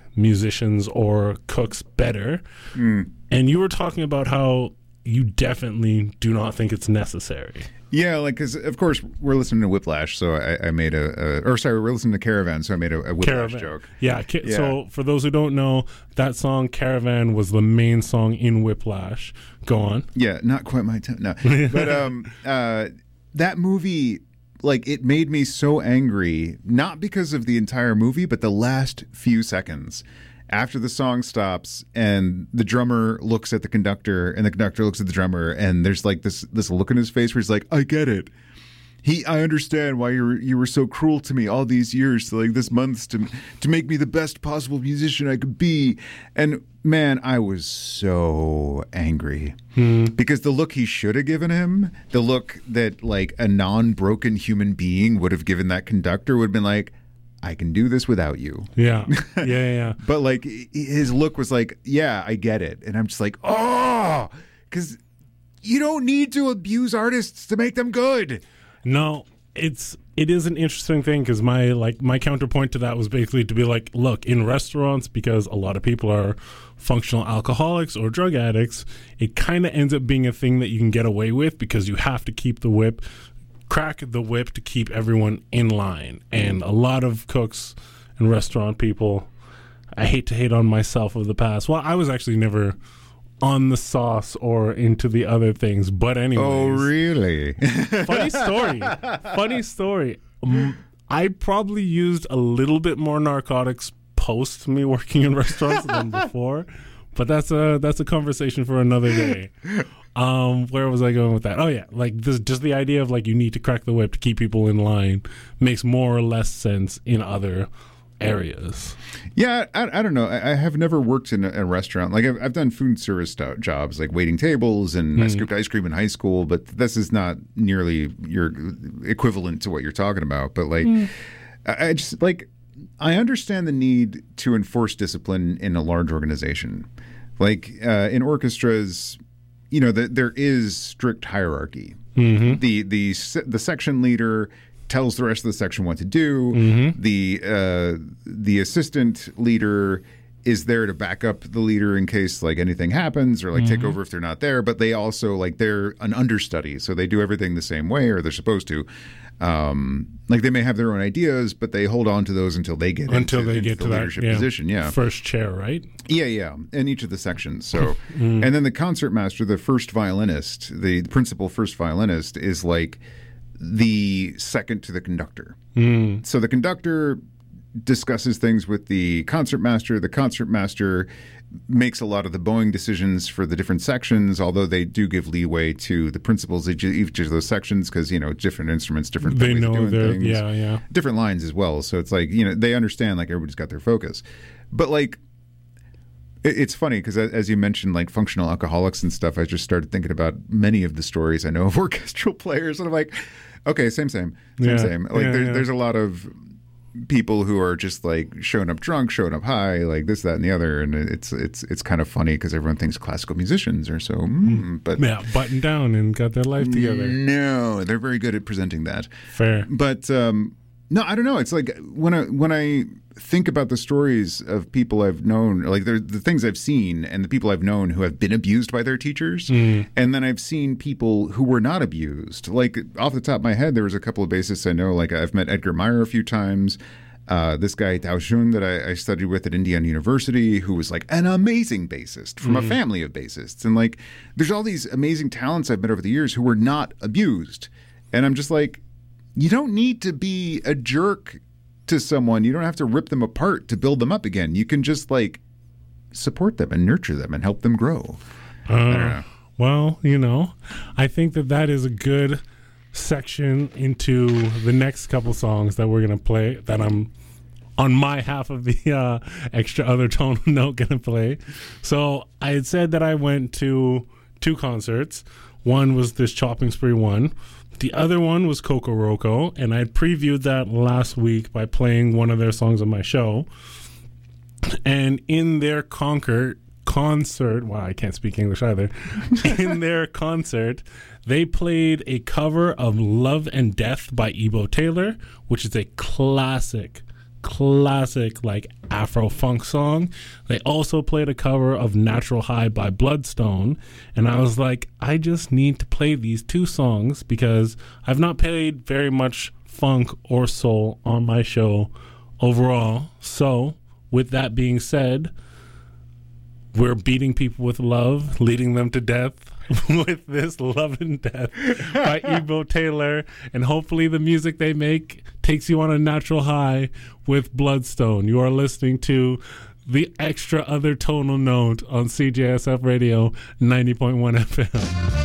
musicians or cooks better. And you were talking about how you definitely do not think it's necessary. Yeah, like, because of course we're listening to Whiplash, so I made we're listening to Caravan, so I made a Whiplash joke. Yeah, so for those who don't know, that song Caravan was the main song in Whiplash. Go on. Yeah, not quite my time. No, but that movie, like, it made me so angry, not because of the entire movie, but the last few seconds. After the song stops and the drummer looks at the conductor and the conductor looks at the drummer, and there's like this look in his face where he's like, I get it. I understand why you were so cruel to me all these years, like this months to make me the best possible musician I could be. And man, I was so angry because the look he should have given him, the look that like a non-broken human being would have given that conductor would have been like, I can do this without you. Yeah. Yeah. But like his look was like, yeah, I get it. And I'm just like, oh, because you don't need to abuse artists to make them good. No, it is an interesting thing because my counterpoint to that was basically to be like, look, in restaurants, because a lot of people are functional alcoholics or drug addicts, it kind of ends up being a thing that you can get away with because you have to crack the whip to keep everyone in line. And a lot of cooks and restaurant people, I hate to hate on myself of the past. Well, I was actually never on the sauce or into the other things, but anyways. Oh, really? Funny story. I probably used a little bit more narcotics post me working in restaurants than before, but that's a conversation for another day. Where was I going with that? Oh yeah, like just the idea of like you need to crack the whip to keep people in line makes more or less sense in other areas. Yeah, I don't know. I have never worked in a restaurant. Like I've done food service jobs, like waiting tables, and I scooped ice cream in high school. But this is not nearly your equivalent to what you're talking about. But like, I just like I understand the need to enforce discipline in a large organization, like in orchestras. You know, there is strict hierarchy. The section leader tells the rest of the section what to do. The assistant leader is there to back up the leader in case like anything happens or like take over if they're not there. But they also like they're an understudy, so they do everything the same way, or they're supposed to. Like they may have their own ideas, but they hold on to those until they get into the leadership position. Yeah, first chair, right? Yeah, in each of the sections. So, and then the concertmaster, the first violinist, the principal first violinist, is like the second to the conductor. So the conductor discusses things with the concertmaster. The concertmaster makes a lot of the bowing decisions for the different sections, although they do give leeway to the principals of each of those sections because, you know, different instruments, different ways of doing things. Yeah. Different lines as well. So it's like, you know, they understand like everybody's got their focus. But like, it's funny because as you mentioned, like functional alcoholics and stuff, I just started thinking about many of the stories I know of orchestral players. And I'm like, okay, same. Like there's a lot of people who are just like showing up drunk, showing up high, like this, that, and the other, and it's kind of funny because everyone thinks classical musicians are so, but yeah, buttoned down and got their life together. No, they're very good at presenting that. Fair, but no, I don't know. It's like when I think about the stories of people I've known, like the things I've seen and the people I've known who have been abused by their teachers, and then I've seen people who were not abused. Like off the top of my head, there was a couple of bassists I know. Like I've met Edgar Meyer a few times. This guy Tao Xun that I studied with at Indiana University, who was like an amazing bassist from a family of bassists, and like there's all these amazing talents I've met over the years who were not abused, and I'm just like, you don't need to be a jerk to someone. You don't have to rip them apart to build them up again. You can just like support them and nurture them and help them grow. I don't know. Well, you know, I think that is a good section into the next couple songs that we're going to play, that I'm on my half of the extra other tone note going to play. So I had said that I went to 2 concerts. One was this Chopping Spree one. The other one was Coco Roco, and I had previewed that last week by playing one of their songs on my show. And in their concert, wow, I can't speak English either. In their concert, they played a cover of Love and Death by Ebo Taylor, which is a classic classic like Afro funk song. They also played a cover of Natural High by Bloodstone, and I was like, I just need to play these two songs because I've not played very much funk or soul on my show overall. So with that being said, we're beating people with love, leading them to death with this Love and Death by Ebo Taylor, and hopefully the music they make takes you on a natural high with Bloodstone. You are listening to the Extra Other Tonal Note on CJSF Radio 90.1 FM.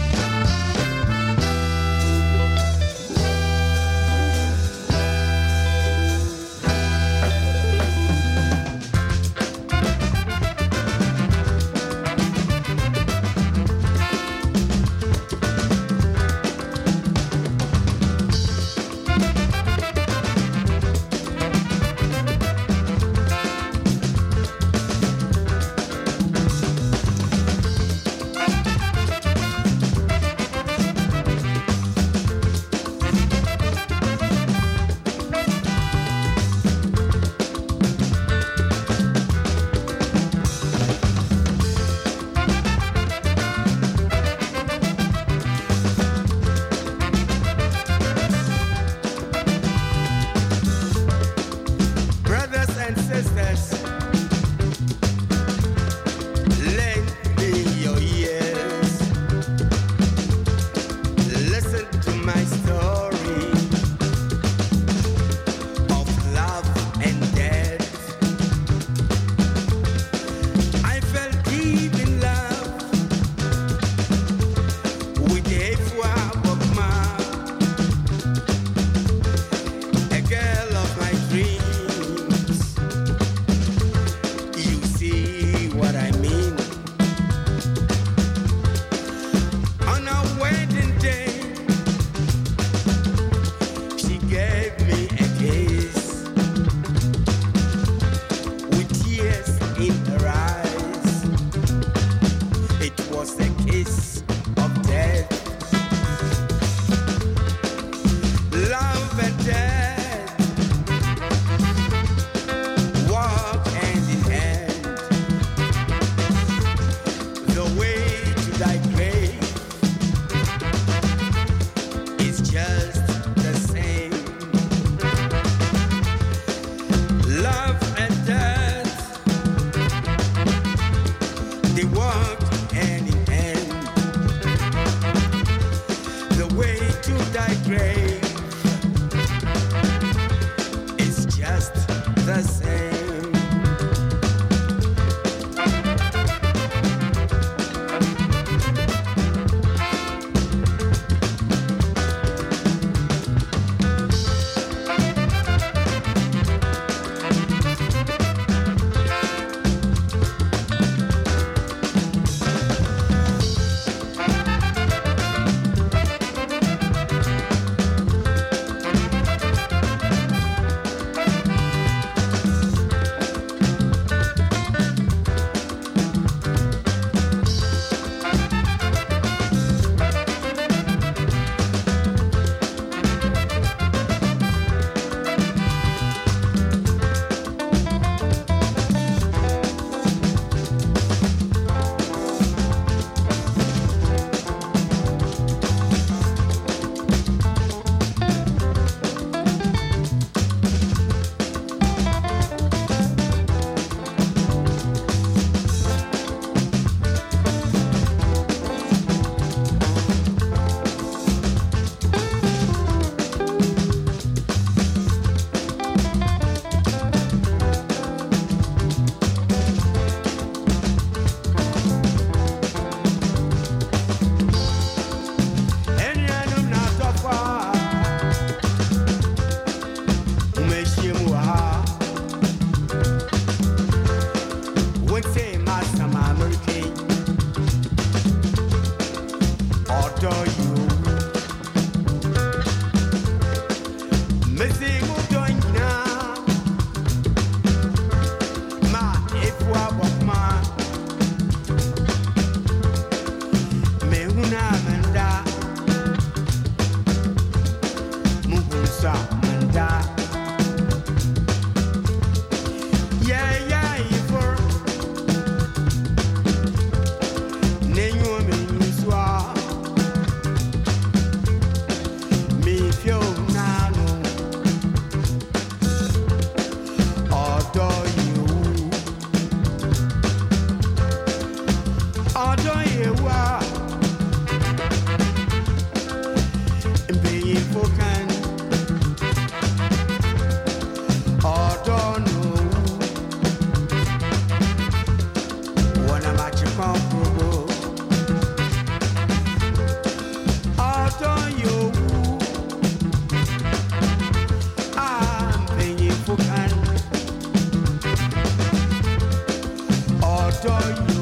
adore you.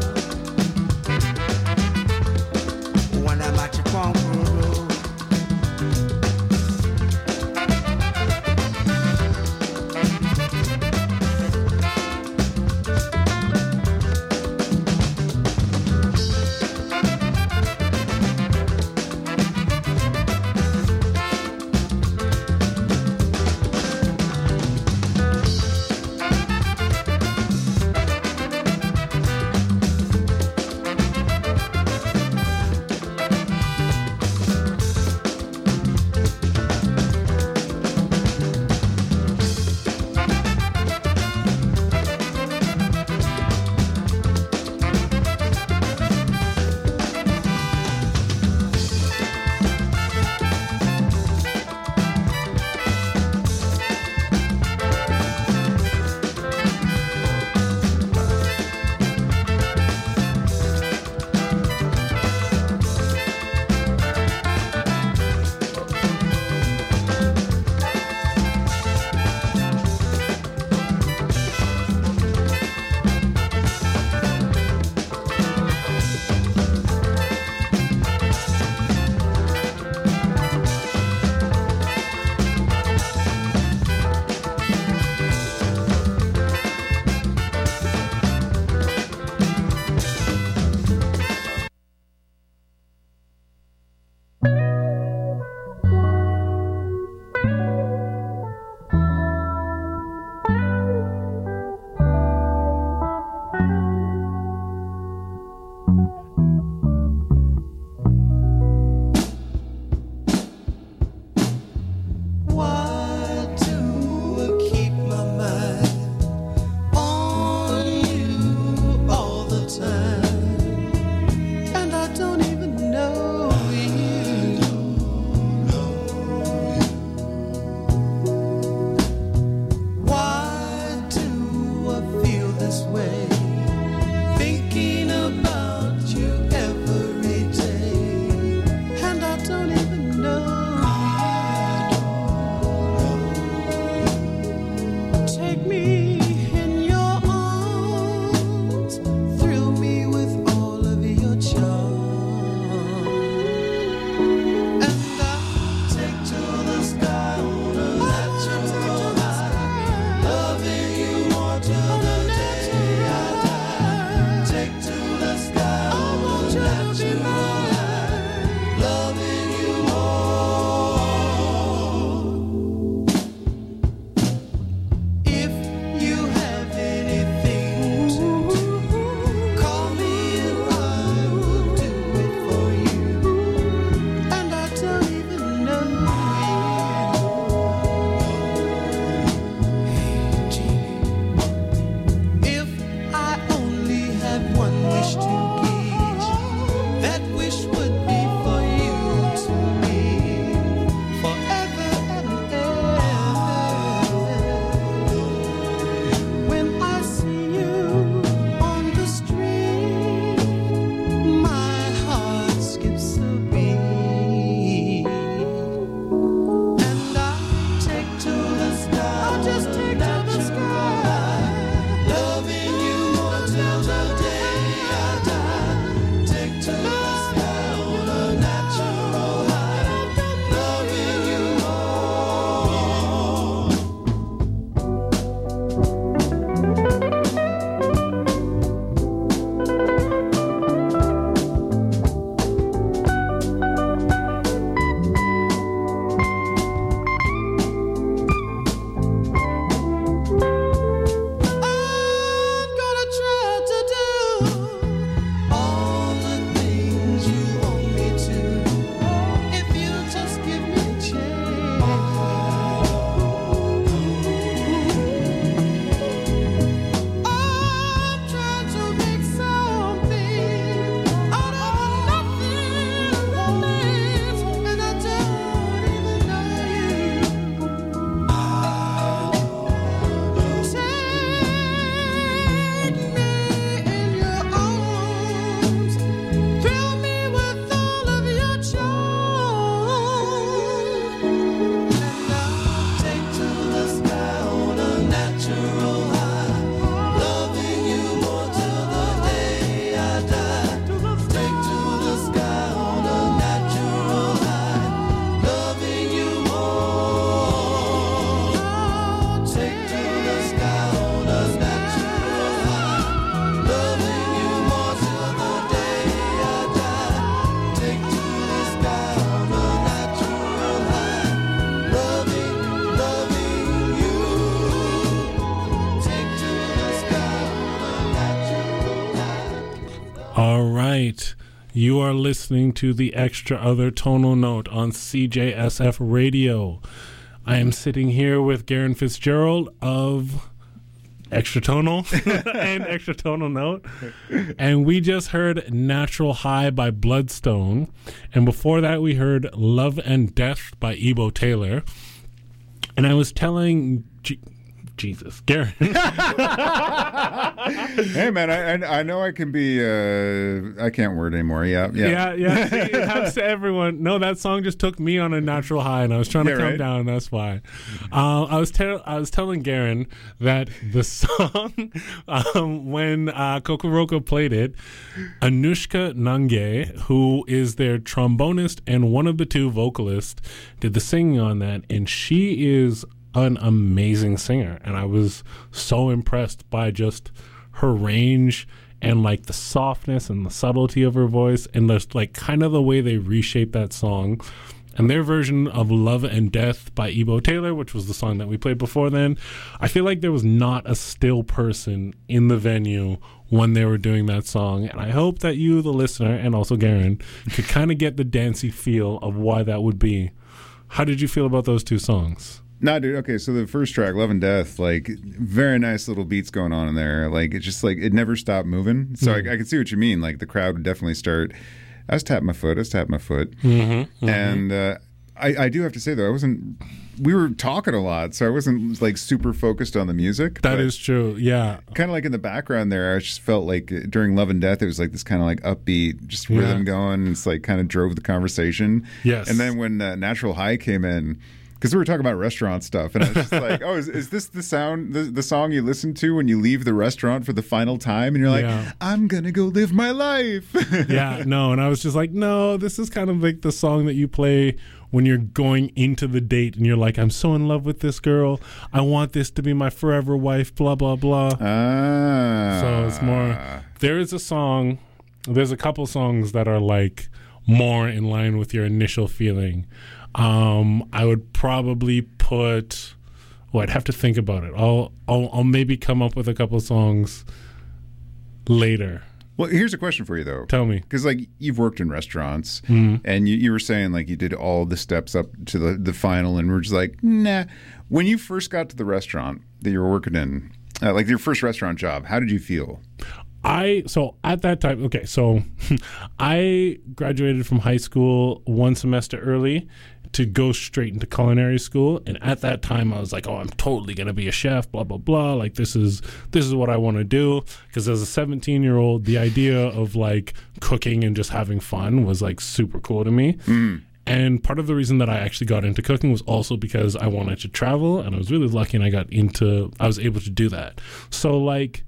When I'm at your conqueror. All right. You are listening to the Extra Other Tonal Note on CJSF Radio. I am sitting here with Garen Fitzgerald of Extra Tonal and Extra Tonal Note. And we just heard Natural High by Bloodstone. And before that, we heard Love and Death by Ebo Taylor. And I was telling... Jesus, Garen. Hey, man, I know I can be, I can't word anymore. Yeah. Yeah. It happens to everyone. No, that song just took me on a natural high, and I was trying to come down. That's why. I was telling Garen that the song, when Kokoroko played it, Anushka Nange, who is their trombonist and one of the two vocalists, did the singing on that, and she is an amazing singer, and I was so impressed by just her range and like the softness and the subtlety of her voice, and just like kind of the way they reshaped that song. And their version of Love and Death by Ebo Taylor, which was the song that we played before then, I feel like there was not a still person in the venue when they were doing that song. And I hope that you, the listener, and also Garen, could kind of get the dancey feel of why that would be. How did you feel about those two songs? Nah, dude. Okay, so the first track, Love and Death, like very nice little beats going on in there. Like it's just like it never stopped moving. So I can see what you mean. Like the crowd would definitely start. I was tapping my foot. And I do have to say though, we were talking a lot, so I wasn't like super focused on the music. That is true. Yeah. Kind of like in the background there, I just felt like during Love and Death, it was like this kind of like upbeat, just rhythm going. It's like kind of drove the conversation. Yes. And then when Natural High came in. Because we were talking about restaurant stuff, and I was just like, "Oh, is this the sound, the song you listen to when you leave the restaurant for the final time?" And you're like, "I'm gonna go live my life." Yeah, no, and I was just like, "No, this is kind of like the song that you play when you're going into the date, and you're like, I'm so in love with this girl, I want this to be my forever wife, blah blah blah." So it's more. There is a song. There's a couple songs that are like more in line with your initial feeling. I would probably put. Oh, I'd have to think about it. I'll maybe come up with a couple songs later. Well, here's a question for you though. Tell me, because like you've worked in restaurants, and you were saying like you did all the steps up to the final, and we're just like, nah. When you first got to the restaurant that you were working in, like your first restaurant job, how did you feel? So at that time, okay, so I graduated from high school one semester early to go straight into culinary school, and at that time I was like, oh, I'm totally gonna be a chef, blah blah blah, like this is what I want to do. Because as a 17-year-old, the idea of like cooking and just having fun was like super cool to me. And part of the reason that I actually got into cooking was also because I wanted to travel, and I was really lucky, and I was able to do that. So like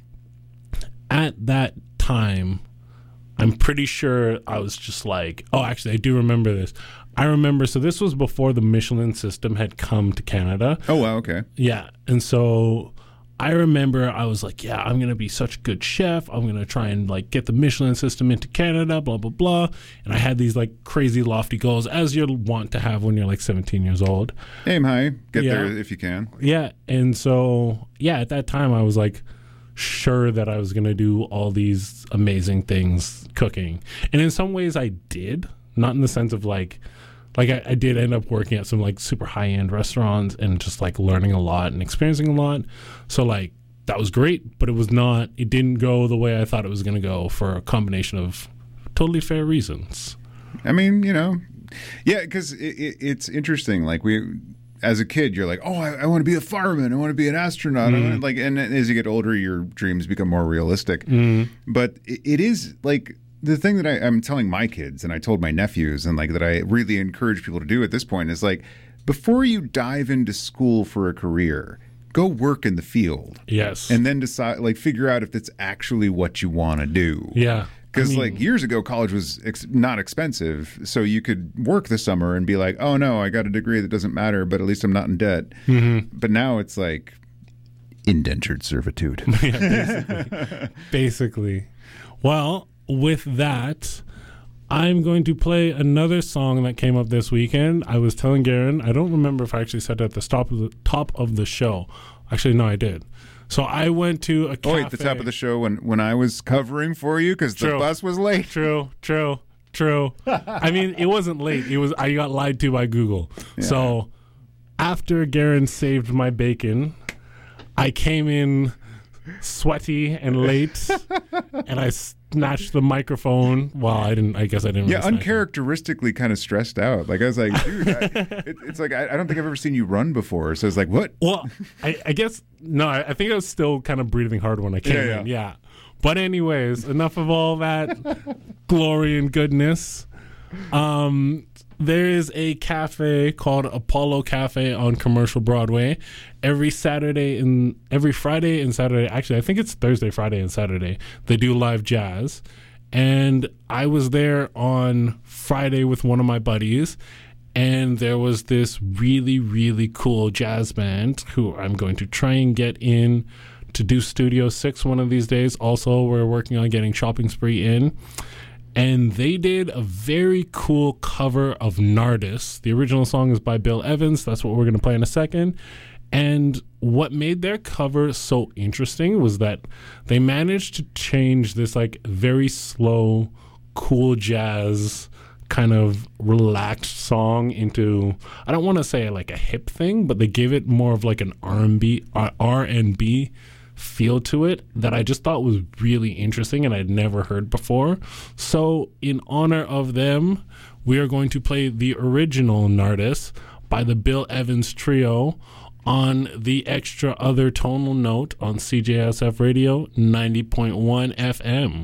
at that time, I'm pretty sure I was just like, oh, actually, I do remember this. I remember, so this was before the Michelin system had come to Canada. Oh, wow, okay. Yeah, and so I remember I was like, yeah, I'm going to be such a good chef. I'm going to try and like get the Michelin system into Canada, blah, blah, blah. And I had these like crazy lofty goals, as you'll want to have when you're like 17 years old. Aim high, get there if you can. Yeah, and so, yeah, at that time I was like, sure that I was going to do all these amazing things cooking. And in some ways I did, not in the sense of like I did end up working at some like super high-end restaurants and just like learning a lot and experiencing a lot. So like that was great, but it didn't go the way I thought it was going to go for a combination of totally fair reasons. I mean, yeah, because it's interesting. Like as a kid, you're like, oh, I want to be a fireman. I want to be an astronaut. And as you get older, your dreams become more realistic. But it is like the thing that I'm telling my kids, and I told my nephews, and like that I really encourage people to do at this point is like, before you dive into school for a career, go work in the field. Yes. And then decide, like, figure out if that's actually what you want to do. Yeah. Because like years ago, college was not expensive, so you could work the summer and be like, "Oh no, I got a degree that doesn't matter, but at least I'm not in debt." But now it's like indentured servitude. Yeah, basically. Well, with that, I'm going to play another song that came up this weekend. I was telling Garen, I don't remember if I actually said it at the top of the show. Actually, no, I did. So I went to a cafe. Oh, wait, at the top of the show when I was covering for you because the True. bus was late. True. I mean, it wasn't late. It was I got lied to by Google. Yeah. So after Garen saved my bacon, I came in sweaty and late, and I snatched the microphone. Well, I didn't. I guess I didn't. Yeah, really snatch it. uncharacteristically kind of stressed out. Like I was like, dude, it's like I don't think I've ever seen you run before. So it's like, what? Well, I guess no. I think I was still kind of breathing hard when I came in. Yeah. But anyways, enough of all that glory and goodness. There is a cafe called Apollo Cafe on Commercial Broadway. Every Friday and Saturday. Actually, I think it's Thursday, Friday, and Saturday. They do live jazz. And I was there on Friday with one of my buddies. And there was this really, really cool jazz band who I'm going to try and get in to do Studio 6 one of these days. Also, we're working on getting Shopping Spree in. And they did a very cool cover of Nardis. The original song is by Bill Evans. That's what we're going to play in a second. And what made their cover so interesting was that they managed to change this like very slow, cool jazz kind of relaxed song into, I don't want to say like a hip thing, but they gave it more of like an R&B feel to it that I just thought was really interesting and I'd never heard before. So in honor of them, we are going to play the original Nardis by the Bill Evans Trio on the Extra Other Tonal Note on CJSF Radio 90.1 FM.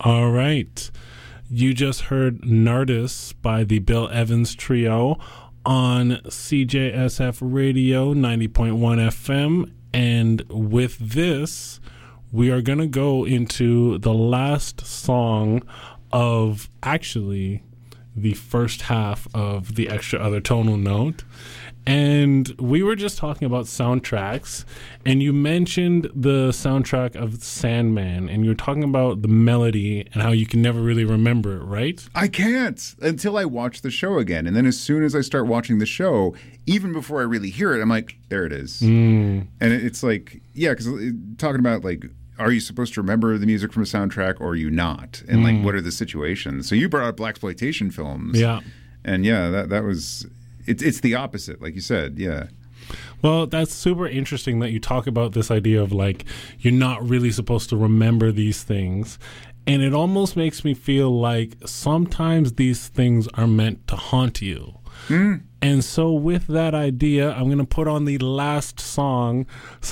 All right. You just heard Nardis by the Bill Evans Trio on CJSF Radio 90.1 FM. And with this, we are going to go into the last song of actually the first half of the Extra Other Tonal Note. And we were just talking about soundtracks, and you mentioned the soundtrack of Sandman, and you were talking about the melody and how you can never really remember it, right? I can't until I watch the show again. And then as soon as I start watching the show, even before I really hear it, I'm like, there it is. And it's like, yeah, because talking about like, are you supposed to remember the music from a soundtrack or are you not? And like, what are the situations? So you brought up blaxploitation films. Yeah. And yeah, that was... It's the opposite, like you said, yeah. Well, that's super interesting that you talk about this idea of like you're not really supposed to remember these things. And it almost makes me feel like sometimes these things are meant to haunt you. And so with that idea, I'm going to put on the last song.